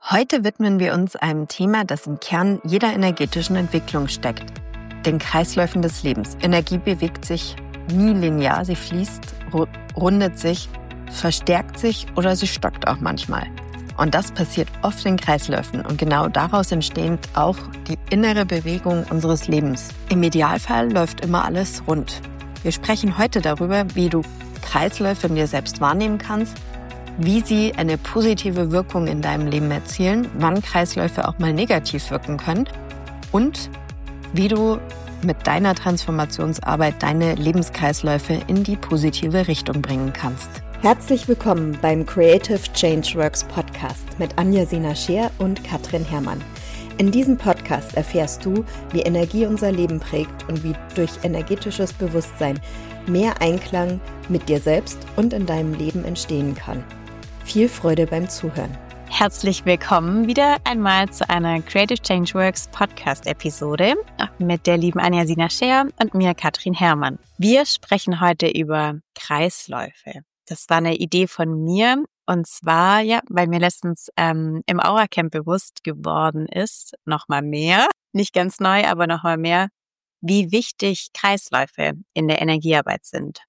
Heute widmen wir uns einem Thema, das im Kern jeder energetischen Entwicklung steckt, den Kreisläufen des Lebens. Energie bewegt sich nie linear, sie fließt, rundet sich, verstärkt sich oder sie stockt auch manchmal. Und das passiert oft in Kreisläufen und genau daraus entsteht auch die innere Bewegung unseres Lebens. Im Idealfall läuft immer alles rund. Wir sprechen heute darüber, wie du Kreisläufe in dir selbst wahrnehmen kannst, wie sie eine positive Wirkung in deinem Leben erzielen, wann Kreisläufe auch mal negativ wirken können und wie du mit deiner Transformationsarbeit deine Lebenskreisläufe in die positive Richtung bringen kannst. Herzlich willkommen beim Creative Changeworks Podcast mit Anja-Sina Scheer und Katrin Herrmann. In diesem Podcast erfährst du, wie Energie unser Leben prägt und wie durch energetisches Bewusstsein mehr Einklang mit dir selbst und in deinem Leben entstehen kann. Viel Freude beim Zuhören. Herzlich willkommen wieder einmal zu einer Creative Changeworks Podcast-Episode mit der lieben Anja-Sina Scheer und mir, Katrin Herrmann. Wir sprechen heute über Kreisläufe. Das war eine Idee von mir und zwar, weil mir letztens im Aura-Camp bewusst geworden ist, nochmal mehr, nicht ganz neu, aber nochmal mehr, wie wichtig Kreisläufe in der Energiearbeit sind.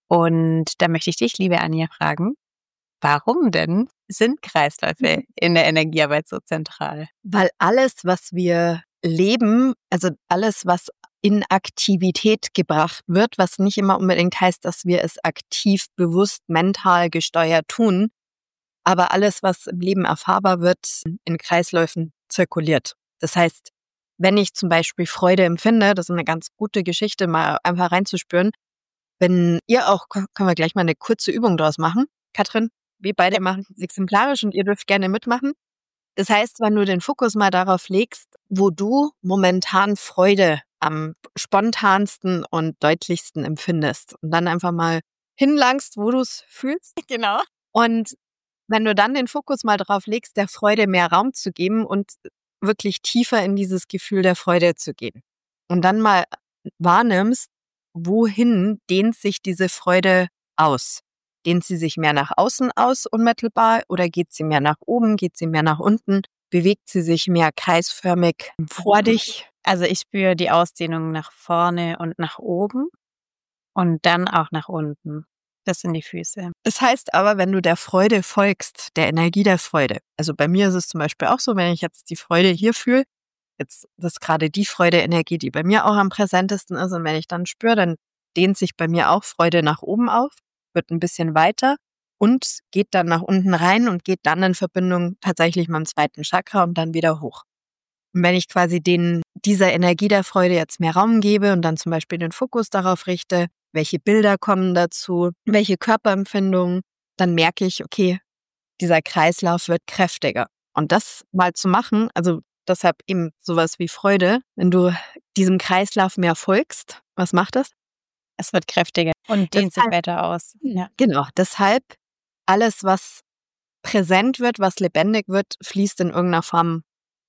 Und da möchte ich dich, liebe Anja, fragen, warum denn sind Kreisläufe in der Energiearbeit so zentral? Weil alles, was wir leben, also alles, was in Aktivität gebracht wird, was nicht immer unbedingt heißt, dass wir es aktiv, bewusst, mental gesteuert tun, aber alles, was im Leben erfahrbar wird, in Kreisläufen zirkuliert. Das heißt, wenn ich zum Beispiel Freude empfinde, das ist eine ganz gute Geschichte, mal einfach reinzuspüren. Wenn ihr auch, können wir gleich mal eine kurze Übung draus machen. Katrin, wir beide machen es exemplarisch und ihr dürft gerne mitmachen. Das heißt, wenn du den Fokus mal darauf legst, wo du momentan Freude am spontansten und deutlichsten empfindest und dann einfach mal hinlangst, wo du es fühlst. Genau. Und wenn du dann den Fokus mal darauf legst, der Freude mehr Raum zu geben und wirklich tiefer in dieses Gefühl der Freude zu gehen und dann mal wahrnimmst, wohin dehnt sich diese Freude aus? Dehnt sie sich mehr nach außen aus unmittelbar oder geht sie mehr nach oben, geht sie mehr nach unten? Bewegt sie sich mehr kreisförmig vor dich? Also ich spüre die Ausdehnung nach vorne und nach oben und dann auch nach unten. Das sind die Füße. Das heißt aber, wenn du der Freude folgst, der Energie der Freude, also bei mir ist es zum Beispiel auch so, wenn ich jetzt die Freude hier fühle, jetzt das ist gerade die Freude-Energie, die bei mir auch am präsentesten ist und wenn ich dann spüre, dann dehnt sich bei mir auch Freude nach oben auf, wird ein bisschen weiter und geht dann nach unten rein und geht dann in Verbindung tatsächlich mit dem zweiten Chakra und dann wieder hoch. Und wenn ich quasi dieser Energie der Freude jetzt mehr Raum gebe und dann zum Beispiel den Fokus darauf richte, welche Bilder kommen dazu, welche Körperempfindungen, dann merke ich, okay, dieser Kreislauf wird kräftiger. Und das mal zu machen, also deshalb eben sowas wie Freude, wenn du diesem Kreislauf mehr folgst, was macht das? Es wird kräftiger und dehnt sich weiter aus. Ja. Genau, deshalb alles, was präsent wird, was lebendig wird, fließt in irgendeiner Form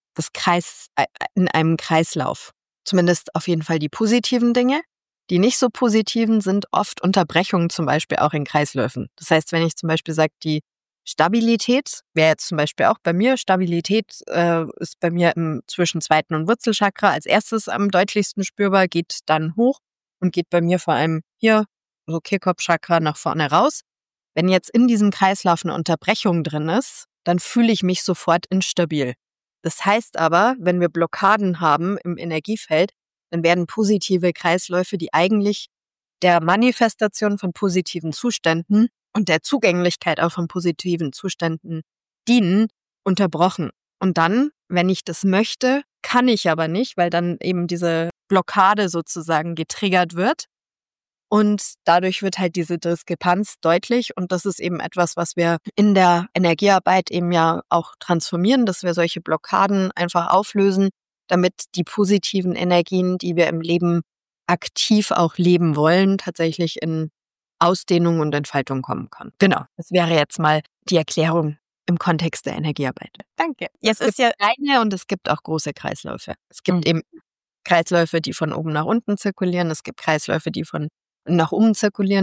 in einem Kreislauf. Zumindest auf jeden Fall die positiven Dinge. Die nicht so positiven sind oft Unterbrechungen zum Beispiel auch in Kreisläufen. Das heißt, wenn ich zum Beispiel sage, die Stabilität wäre jetzt zum Beispiel auch bei mir. Stabilität ist bei mir zwischen zweiten und Wurzelchakra als erstes am deutlichsten spürbar, geht dann hoch und geht bei mir vor allem hier, so Kehlkopfchakra nach vorne raus. Wenn jetzt in diesem Kreislauf eine Unterbrechung drin ist, dann fühle ich mich sofort instabil. Das heißt aber, wenn wir Blockaden haben im Energiefeld, dann werden positive Kreisläufe, die eigentlich der Manifestation von positiven Zuständen und der Zugänglichkeit auch von positiven Zuständen dienen, unterbrochen. Und dann, wenn ich das möchte, kann ich aber nicht, weil dann eben diese Blockade sozusagen getriggert wird. Und dadurch wird halt diese Diskrepanz deutlich. Und das ist eben etwas, was wir in der Energiearbeit eben ja auch transformieren, dass wir solche Blockaden einfach auflösen, damit die positiven Energien, die wir im Leben aktiv auch leben wollen, tatsächlich in Ausdehnung und Entfaltung kommen kann. Genau, das wäre jetzt mal die Erklärung im Kontext der Energiearbeit. Danke. Es gibt kleine und es gibt auch große Kreisläufe. Es gibt eben Kreisläufe, die von oben nach unten zirkulieren. Es gibt Kreisläufe, die von nach oben zirkulieren.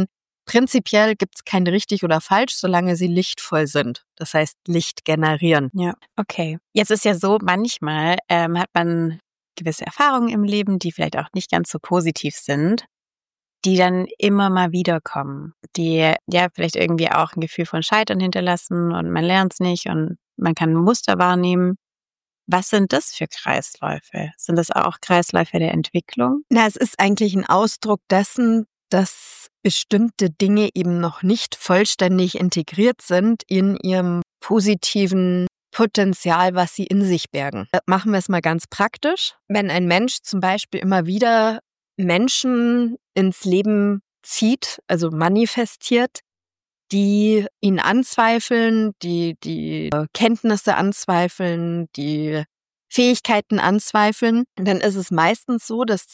prinzipiell gibt es kein richtig oder falsch, solange sie lichtvoll sind. Das heißt, Licht generieren. Ja, okay. Jetzt ist ja so, manchmal hat man gewisse Erfahrungen im Leben, die vielleicht auch nicht ganz so positiv sind, die dann immer mal wiederkommen, die ja vielleicht irgendwie auch ein Gefühl von Scheitern hinterlassen und man lernt es nicht und man kann ein Muster wahrnehmen. Was sind das für Kreisläufe? Sind das auch Kreisläufe der Entwicklung? Na, es ist eigentlich ein Ausdruck dessen, dass bestimmte Dinge eben noch nicht vollständig integriert sind in ihrem positiven Potenzial, was sie in sich bergen. Machen wir es mal ganz praktisch. Wenn ein Mensch zum Beispiel immer wieder Menschen ins Leben zieht, also manifestiert, die ihn anzweifeln, die Kenntnisse anzweifeln, die Fähigkeiten anzweifeln, dann ist es meistens so, dass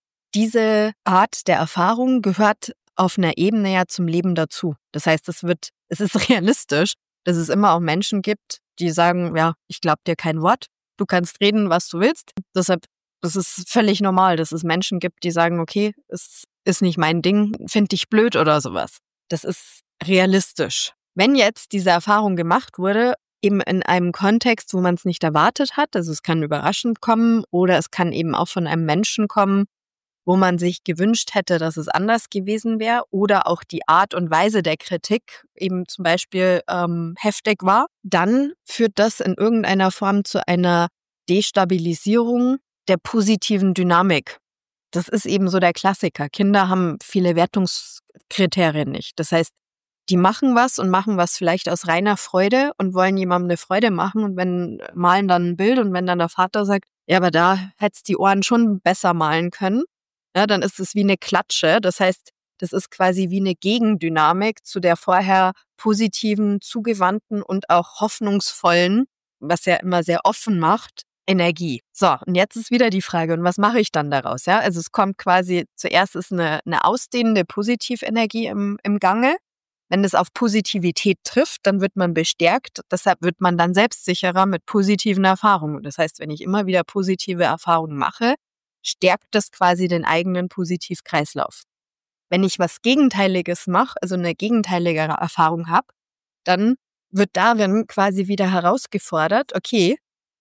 diese Art der Erfahrung gehört auf einer Ebene ja zum Leben dazu. Das heißt, es ist realistisch, dass es immer auch Menschen gibt, die sagen, ja, ich glaube dir kein Wort, du kannst reden, was du willst. Deshalb, das ist völlig normal, dass es Menschen gibt, die sagen, okay, es ist nicht mein Ding, finde ich blöd oder sowas. Das ist realistisch. Wenn jetzt diese Erfahrung gemacht wurde, eben in einem Kontext, wo man es nicht erwartet hat, also es kann überraschend kommen oder es kann eben auch von einem Menschen kommen, wo man sich gewünscht hätte, dass es anders gewesen wäre oder auch die Art und Weise der Kritik eben zum Beispiel heftig war, dann führt das in irgendeiner Form zu einer Destabilisierung der positiven Dynamik. Das ist eben so der Klassiker. Kinder haben viele Wertungskriterien nicht. Das heißt, die machen was vielleicht aus reiner Freude und wollen jemandem eine Freude machen und malen dann ein Bild und wenn dann der Vater sagt, ja, aber da hättest die Ohren schon besser malen können, ja, dann ist es wie eine Klatsche. Das heißt, das ist quasi wie eine Gegendynamik zu der vorher positiven, zugewandten und auch hoffnungsvollen, was ja immer sehr offen macht, Energie. So, und jetzt ist wieder die Frage, und was mache ich dann daraus? Ja, also es kommt quasi, zuerst ist eine ausdehnende Positivenergie im Gange. Wenn es auf Positivität trifft, dann wird man bestärkt. Deshalb wird man dann selbstsicherer mit positiven Erfahrungen. Das heißt, wenn ich immer wieder positive Erfahrungen mache, stärkt das quasi den eigenen Positivkreislauf. Wenn ich was Gegenteiliges mache, also eine gegenteiligere Erfahrung habe, dann wird darin quasi wieder herausgefordert, okay,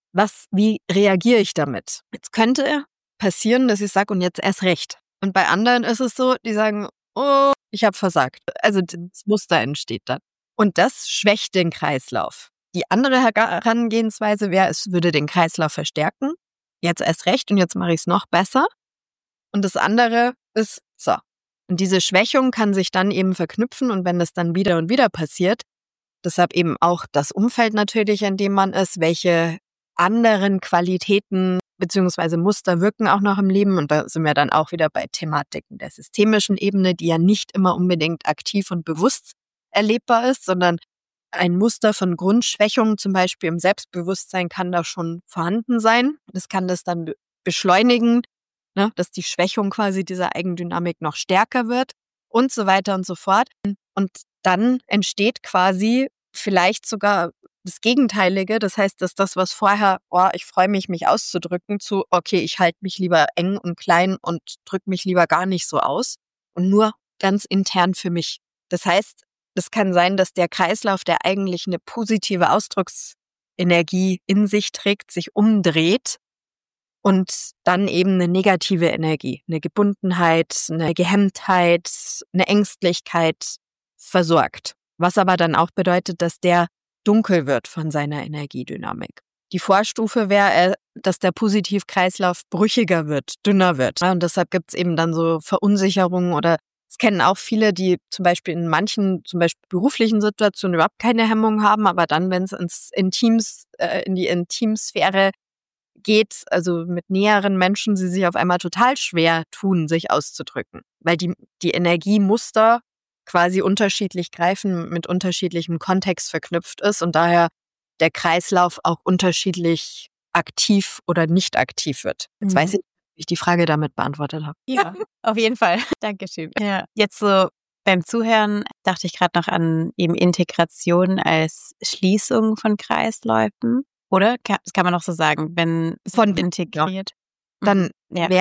wie reagiere ich damit? Jetzt könnte passieren, dass ich sage, und jetzt erst recht. Und bei anderen ist es so, die sagen, oh, ich habe versagt. Also das Muster entsteht dann. Und das schwächt den Kreislauf. Die andere Herangehensweise wäre, es würde den Kreislauf verstärken. Jetzt erst recht und jetzt mache ich es noch besser. Und das andere ist so. Und diese Schwächung kann sich dann eben verknüpfen und wenn das dann wieder und wieder passiert, deshalb eben auch das Umfeld natürlich, in dem man ist, welche anderen Qualitäten beziehungsweise Muster wirken auch noch im Leben. Und da sind wir dann auch wieder bei Thematiken der systemischen Ebene, die ja nicht immer unbedingt aktiv und bewusst erlebbar ist, sondern ein Muster von Grundschwächungen zum Beispiel im Selbstbewusstsein kann da schon vorhanden sein. Das kann das dann beschleunigen, ne, dass die Schwächung quasi dieser Eigendynamik noch stärker wird und so weiter und so fort. Und dann entsteht quasi vielleicht sogar das Gegenteilige. Das heißt, dass das, was vorher, ich freue mich auszudrücken, zu, okay, ich halte mich lieber eng und klein und drücke mich lieber gar nicht so aus und nur ganz intern für mich. Das heißt, es kann sein, dass der Kreislauf, der eigentlich eine positive Ausdrucksenergie in sich trägt, sich umdreht und dann eben eine negative Energie, eine Gebundenheit, eine Gehemmtheit, eine Ängstlichkeit versorgt. Was aber dann auch bedeutet, dass der dunkel wird von seiner Energiedynamik. Die Vorstufe wäre, dass der Positivkreislauf brüchiger wird, dünner wird. Und deshalb gibt es eben dann so Verunsicherungen oder es kennen auch viele, die zum Beispiel in manchen, zum Beispiel beruflichen Situationen überhaupt keine Hemmung haben, aber dann, wenn es in die Intimsphäre geht, also mit näheren Menschen, sie sich auf einmal total schwer tun, sich auszudrücken, weil die Energiemuster quasi unterschiedlich greifen, mit unterschiedlichem Kontext verknüpft ist und daher der Kreislauf auch unterschiedlich aktiv oder nicht aktiv wird. Jetzt weiß ich, wie ich die Frage damit beantwortet habe. Ja, auf jeden Fall. Dankeschön. Ja. Jetzt so beim Zuhören dachte ich gerade noch an eben Integration als Schließung von Kreisläufen, oder? Das kann man auch so sagen, wenn es integriert. dann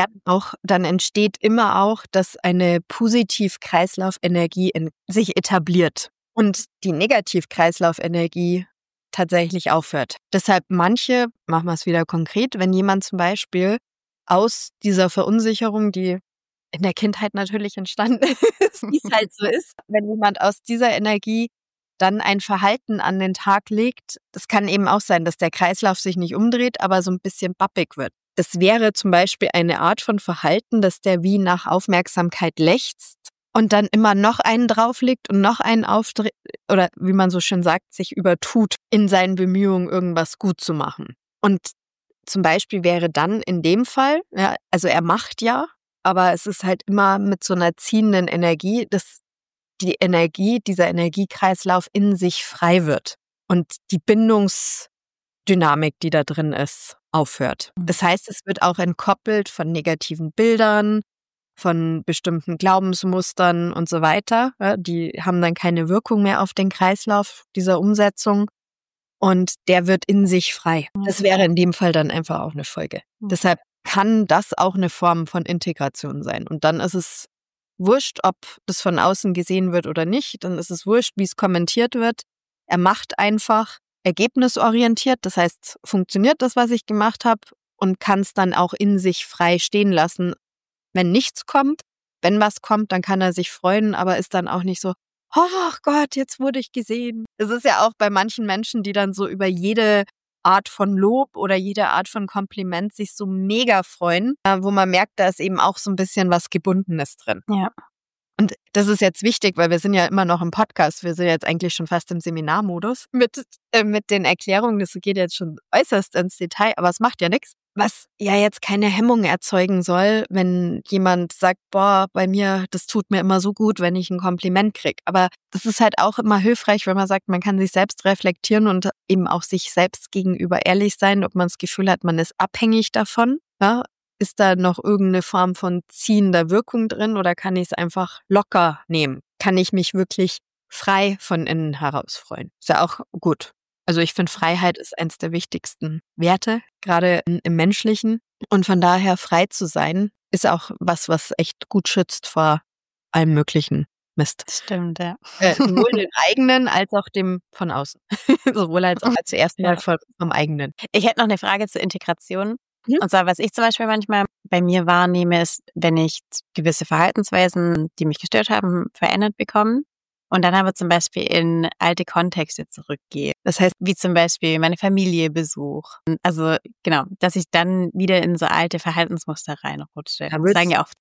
dann entsteht immer auch, dass eine Positiv-Kreislaufenergie in sich etabliert und die Negativ-Kreislaufenergie tatsächlich aufhört. Deshalb machen wir es wieder konkret, wenn jemand zum Beispiel aus dieser Verunsicherung, die in der Kindheit natürlich entstanden ist, wie es halt so ist, wenn jemand aus dieser Energie dann ein Verhalten an den Tag legt, das kann eben auch sein, dass der Kreislauf sich nicht umdreht, aber so ein bisschen bappig wird. Das wäre zum Beispiel eine Art von Verhalten, dass der wie nach Aufmerksamkeit lechzt und dann immer noch einen drauflegt und noch einen aufdreht oder wie man so schön sagt, sich übertut in seinen Bemühungen, irgendwas gut zu machen. Und zum Beispiel wäre dann in dem Fall, ja, also er macht ja, aber es ist halt immer mit so einer ziehenden Energie, dass dieser Energiekreislauf in sich frei wird und die Bindungsdynamik, die da drin ist, aufhört. Das heißt, es wird auch entkoppelt von negativen Bildern, von bestimmten Glaubensmustern und so weiter. Ja, die haben dann keine Wirkung mehr auf den Kreislauf dieser Umsetzung und der wird in sich frei. Das wäre in dem Fall dann einfach auch eine Folge. Deshalb kann das auch eine Form von Integration sein. Und dann ist es wurscht, ob das von außen gesehen wird oder nicht. Dann ist es wurscht, wie es kommentiert wird. Er macht einfach ergebnisorientiert. Das heißt, funktioniert das, was ich gemacht habe und kann es dann auch in sich frei stehen lassen, wenn nichts kommt. Wenn was kommt, dann kann er sich freuen, aber ist dann auch nicht so, oh Gott, jetzt wurde ich gesehen. Es ist ja auch bei manchen Menschen, die dann so über jede Art von Lob oder jede Art von Kompliment sich so mega freuen, wo man merkt, da ist eben auch so ein bisschen was Gebundenes drin. Ja. Und das ist jetzt wichtig, weil wir sind ja immer noch im Podcast. Wir sind jetzt eigentlich schon fast im Seminarmodus mit den Erklärungen. Das geht jetzt schon äußerst ins Detail, aber es macht ja nichts. Was ja jetzt keine Hemmung erzeugen soll, wenn jemand sagt, boah, bei mir, das tut mir immer so gut, wenn ich ein Kompliment kriege. Aber das ist halt auch immer hilfreich, wenn man sagt, man kann sich selbst reflektieren und eben auch sich selbst gegenüber ehrlich sein, ob man das Gefühl hat, man ist abhängig davon. Ja? Ist da noch irgendeine Form von ziehender Wirkung drin oder kann ich es einfach locker nehmen? Kann ich mich wirklich frei von innen heraus freuen? Ist ja auch gut. Also ich finde, Freiheit ist eins der wichtigsten Werte, gerade im Menschlichen. Und von daher frei zu sein, ist auch was echt gut schützt vor allem möglichen Mist. Stimmt, ja. Sowohl den eigenen als auch dem von außen. Sowohl als auch zuerst mal vom eigenen. Ich hätte noch eine Frage zur Integration. Und zwar, was ich zum Beispiel manchmal bei mir wahrnehme, ist, wenn ich gewisse Verhaltensweisen, die mich gestört haben, verändert bekomme und dann aber zum Beispiel in alte Kontexte zurückgehe. Das heißt, wie zum Beispiel meine Familie besuche. Also genau, dass ich dann wieder in so alte Verhaltensmuster reinrutsche. Das sagen ja auch,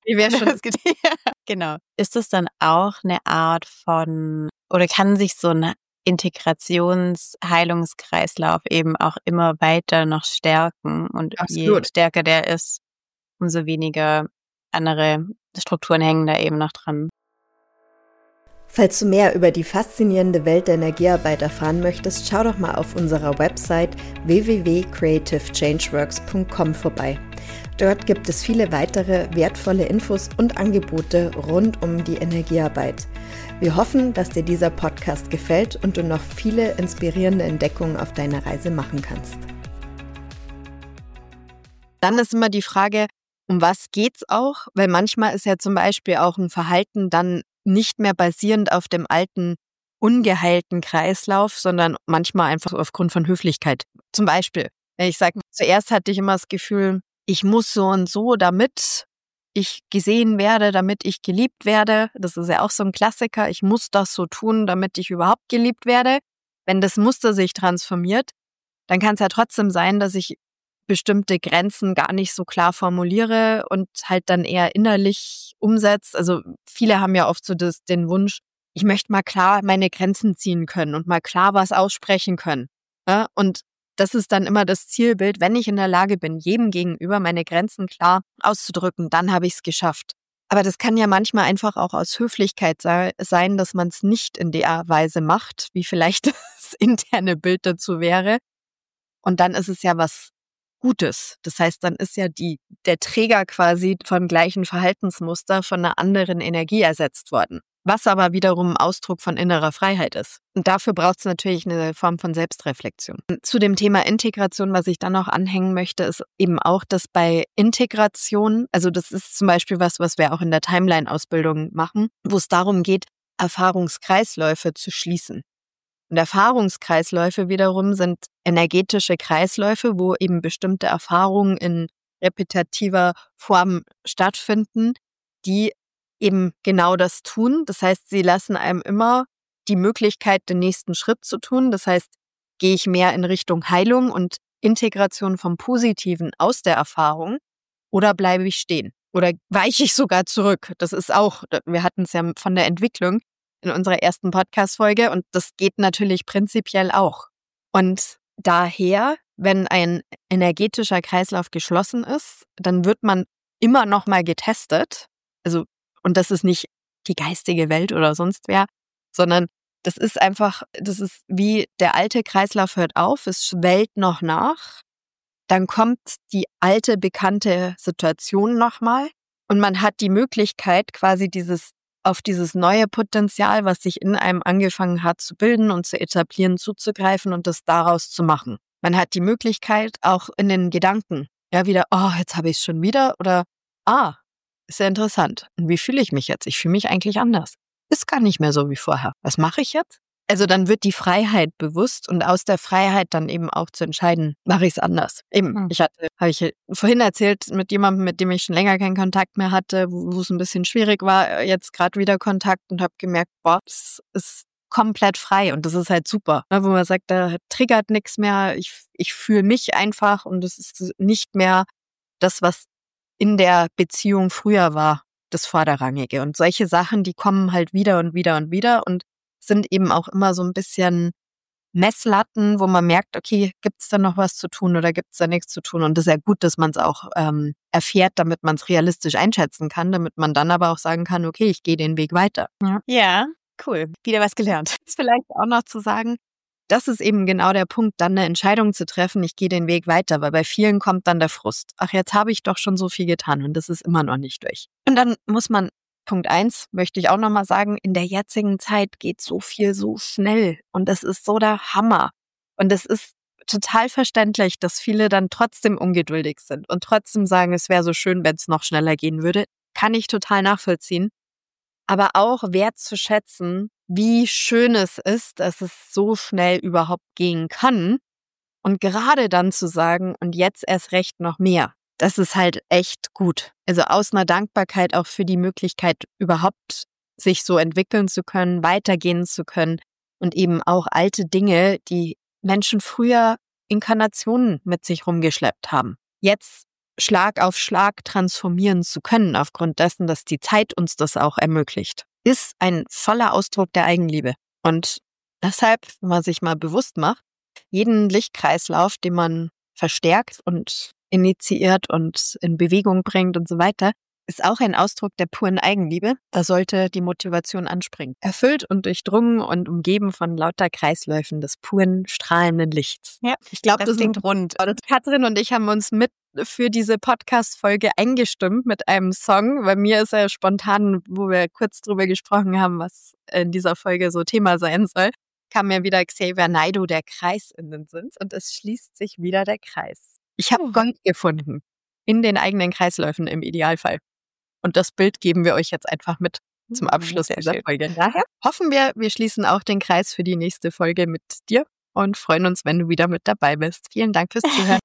genau. Ist das dann auch eine Art von, oder kann sich so ein Integrationsheilungskreislauf eben auch immer weiter noch stärken und Absolut. Je stärker der ist, umso weniger andere Strukturen hängen da eben noch dran. Falls du mehr über die faszinierende Welt der Energiearbeit erfahren möchtest, schau doch mal auf unserer Website www.creativechangeworks.com vorbei. Dort gibt es viele weitere wertvolle Infos und Angebote rund um die Energiearbeit. Wir hoffen, dass dir dieser Podcast gefällt und du noch viele inspirierende Entdeckungen auf deiner Reise machen kannst. Dann ist immer die Frage, um was geht's auch? Weil manchmal ist ja zum Beispiel auch ein Verhalten dann nicht mehr basierend auf dem alten, ungeheilten Kreislauf, sondern manchmal einfach aufgrund von Höflichkeit. Zum Beispiel, wenn ich sage, zuerst hatte ich immer das Gefühl, ich muss so und so, damit ich gesehen werde, damit ich geliebt werde. Das ist ja auch so ein Klassiker. Ich muss das so tun, damit ich überhaupt geliebt werde. Wenn das Muster sich transformiert, dann kann es ja trotzdem sein, dass ich bestimmte Grenzen gar nicht so klar formuliere und halt dann eher innerlich umsetzt. Also viele haben ja oft so den Wunsch, ich möchte mal klar meine Grenzen ziehen können und mal klar was aussprechen können. Ja? Und das ist dann immer das Zielbild, wenn ich in der Lage bin, jedem gegenüber meine Grenzen klar auszudrücken, dann habe ich es geschafft. Aber das kann ja manchmal einfach auch aus Höflichkeit sein, dass man es nicht in der Weise macht, wie vielleicht das interne Bild dazu wäre. Und dann ist es ja was Gutes. Das heißt, dann ist ja der Träger quasi vom gleichen Verhaltensmuster von einer anderen Energie ersetzt worden. was aber wiederum Ausdruck von innerer Freiheit ist. Und dafür braucht es natürlich eine Form von Selbstreflexion. Zu dem Thema Integration, was ich dann noch anhängen möchte, ist eben auch, dass bei Integration, also das ist zum Beispiel was wir auch in der Timeline-Ausbildung machen, wo es darum geht, Erfahrungskreisläufe zu schließen. Und Erfahrungskreisläufe wiederum sind energetische Kreisläufe, wo eben bestimmte Erfahrungen in repetitiver Form stattfinden, die eben genau das tun. Das heißt, sie lassen einem immer die Möglichkeit, den nächsten Schritt zu tun. Das heißt, gehe ich mehr in Richtung Heilung und Integration vom Positiven aus der Erfahrung oder bleibe ich stehen? Oder weiche ich sogar zurück? Das ist auch, wir hatten es ja von der Entwicklung in unserer ersten Podcast-Folge und das geht natürlich prinzipiell auch. Und daher, wenn ein energetischer Kreislauf geschlossen ist, dann wird man immer noch mal getestet. Also, und das ist nicht die geistige Welt oder sonst wer, sondern das ist wie der alte Kreislauf hört auf, es schwellt noch nach, dann kommt die alte bekannte Situation nochmal und man hat die Möglichkeit, quasi auf dieses neue Potenzial, was sich in einem angefangen hat zu bilden und zu etablieren, zuzugreifen und das daraus zu machen. Man hat die Möglichkeit, auch in den Gedanken, ja, wieder, jetzt habe ich es schon wieder oder, ist ja interessant. Und wie fühle ich mich jetzt? Ich fühle mich eigentlich anders. Ist gar nicht mehr so wie vorher. Was mache ich jetzt? Also dann wird die Freiheit bewusst und aus der Freiheit dann eben auch zu entscheiden, mache ich es anders. Eben, habe ich vorhin erzählt, mit jemandem, mit dem ich schon länger keinen Kontakt mehr hatte, wo es ein bisschen schwierig war, jetzt gerade wieder Kontakt und habe gemerkt, es ist komplett frei und das ist halt super, ne, wo man sagt, da triggert nichts mehr, ich fühle mich einfach und es ist nicht mehr das, was in der Beziehung früher war, das Vorderrangige. Und solche Sachen, die kommen halt wieder und wieder und wieder und sind eben auch immer so ein bisschen Messlatten, wo man merkt, okay, gibt es da noch was zu tun oder gibt es da nichts zu tun? Und das ist ja gut, dass man es auch erfährt, damit man es realistisch einschätzen kann, damit man dann aber auch sagen kann, okay, ich gehe den Weg weiter. Ja, cool. Wieder was gelernt. Das ist vielleicht auch noch zu sagen, das ist eben genau der Punkt, dann eine Entscheidung zu treffen, ich gehe den Weg weiter, weil bei vielen kommt dann der Frust. Ach, jetzt habe ich doch schon so viel getan und das ist immer noch nicht durch. Und dann muss man, Punkt 1, möchte ich auch nochmal sagen, in der jetzigen Zeit geht so viel so schnell und das ist so der Hammer. Und es ist total verständlich, dass viele dann trotzdem ungeduldig sind und trotzdem sagen, es wäre so schön, wenn es noch schneller gehen würde. Kann ich total nachvollziehen. Aber auch wertzuschätzen, wie schön es ist, dass es so schnell überhaupt gehen kann. Und gerade dann zu sagen, und jetzt erst recht noch mehr. Das ist halt echt gut. Also aus einer Dankbarkeit auch für die Möglichkeit, überhaupt sich so entwickeln zu können, weitergehen zu können und eben auch alte Dinge, die Menschen früher Inkarnationen mit sich rumgeschleppt haben, jetzt Schlag auf Schlag transformieren zu können, aufgrund dessen, dass die Zeit uns das auch ermöglicht, ist ein voller Ausdruck der Eigenliebe. Und deshalb, wenn man sich mal bewusst macht, jeden Lichtkreislauf, den man verstärkt und initiiert und in Bewegung bringt und so weiter, ist auch ein Ausdruck der puren Eigenliebe. Da sollte die Motivation anspringen. Erfüllt und durchdrungen und umgeben von lauter Kreisläufen des puren, strahlenden Lichts. Ja, ich glaube, das klingt rund. Katrin und ich haben uns mit für diese Podcast-Folge eingestimmt mit einem Song. Bei mir ist er spontan, wo wir kurz drüber gesprochen haben, was in dieser Folge so Thema sein soll, kam mir wieder Xavier Naidoo, der Kreis, in den Sinn und es schließt sich wieder der Kreis. Ich habe Gold gefunden in den eigenen Kreisläufen im Idealfall. Und das Bild geben wir euch jetzt einfach mit zum Abschluss dieser Folge. Daher hoffen wir schließen auch den Kreis für die nächste Folge mit dir und freuen uns, wenn du wieder mit dabei bist. Vielen Dank fürs Zuhören.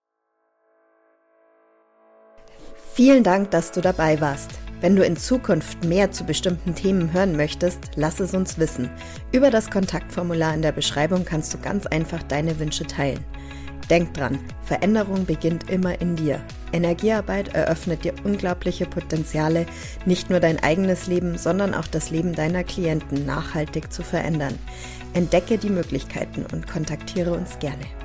Vielen Dank, dass du dabei warst. Wenn du in Zukunft mehr zu bestimmten Themen hören möchtest, lass es uns wissen. Über das Kontaktformular in der Beschreibung kannst du ganz einfach deine Wünsche teilen. Denk dran, Veränderung beginnt immer in dir. Energiearbeit eröffnet dir unglaubliche Potenziale, nicht nur dein eigenes Leben, sondern auch das Leben deiner Klienten nachhaltig zu verändern. Entdecke die Möglichkeiten und kontaktiere uns gerne.